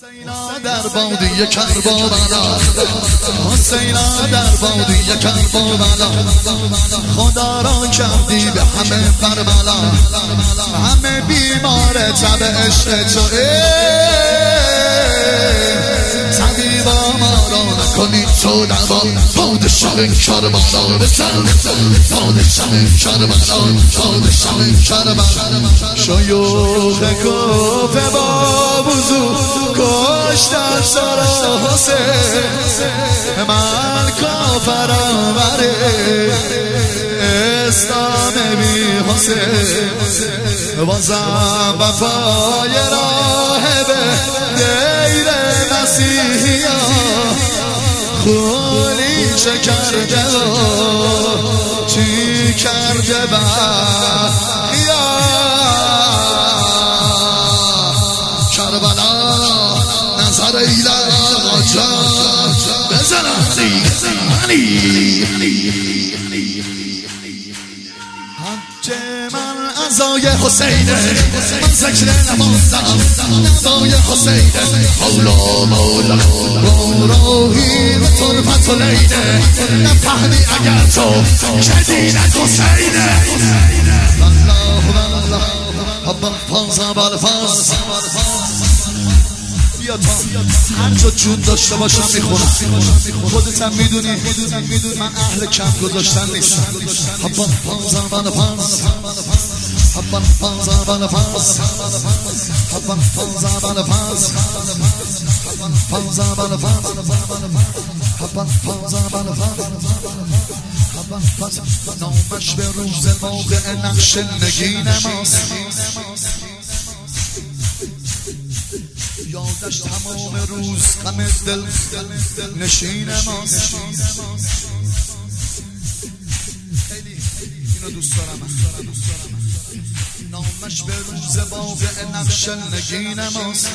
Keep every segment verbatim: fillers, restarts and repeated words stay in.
حسینا در بادی کربلا، حسینا در بادی کربلا، خدا را کردی به همه کربلا، همه بیمار تب عشق تو، طبیبا ما را نکنی تو دوا، پادشاه کربلا بزن، پادشاه کربلا، پادشاه کربلا. شیوخ کوفه با وضو کشتن سر حسین، من کافرم بر اسلام بی حسین، بازم وفای راهب دیر مسیحیا، خونی چه کرده و چی کرده بخیا. کربلا نظر ایلا جان بزنم علی، همچه من ازای حسینه، من ذکر نمازم ازای حسینه، مولا مولا روحی و طرفت و لینه، نفهمی اگر تو کدینت حسینه. والله والله حبا فازا بالفاز، بیا تا هر جا جون داشته باشم میخونم، خودت هم میدونی من اهل کم گذاشتن نیستم. حبا فازا بالفاز، حبا فازا بالفاز، حبا فازا بالفاز، فازا بالفاز، حبا فازا بالفاز، حبا فازا. نامش به روز موقع نقش نگین ماست، یادش تمام روز غم دل نشین ماست. خیلی اینو دوست دارم، نامش به روز واقع نقش نگین ماست،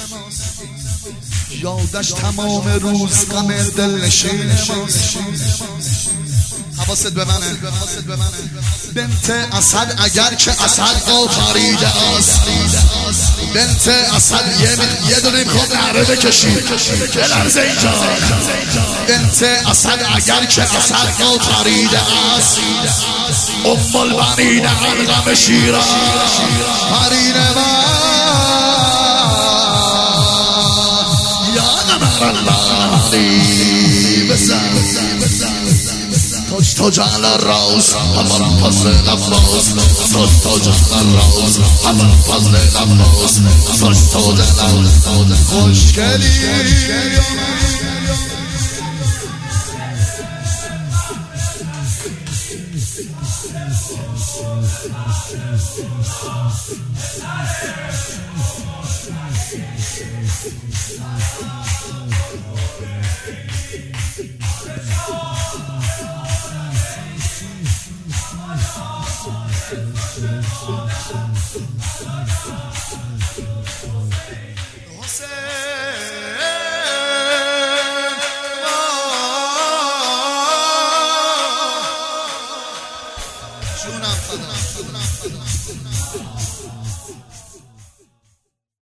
یادش تمام روز غم دل نشین ماست. حواست به منه بنت اسد، اگر که اسد آفریده است، بنت اسد یه یه دونه میخواد نعره بکشی بلرزه اینجا. بنت اسد اگر که اسد آفریده است، ام البنین علقم شیراز، فرین من یا قمر الله علی بزن تاج على الرأس، أمر فضل العباس، تاج على الرأس، أمر فضل العباس، تاج على الرأس. خوشگلی